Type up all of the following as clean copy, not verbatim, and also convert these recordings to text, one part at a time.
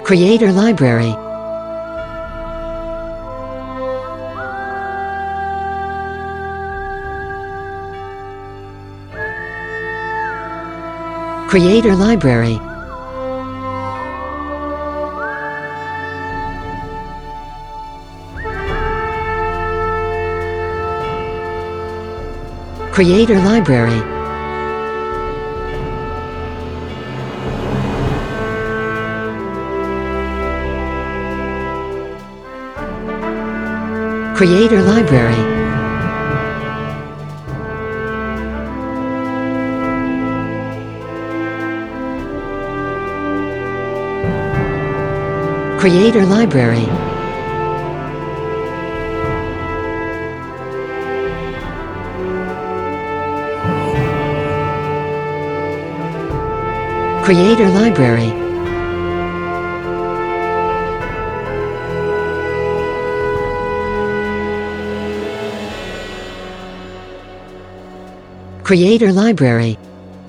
Creator Library. Creator Library. Creator Library. Creator Library. Creator Library. Creator Library. Creator Library.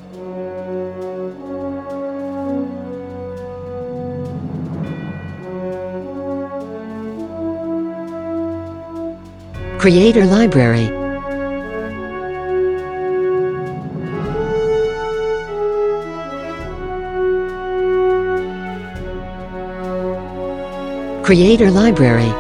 Creator Library. Creator Library.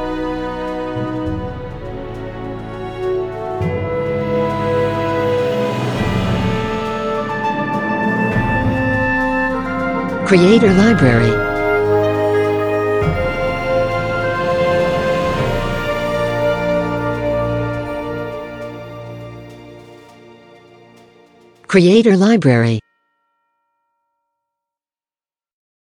Creator Library. Creator Library.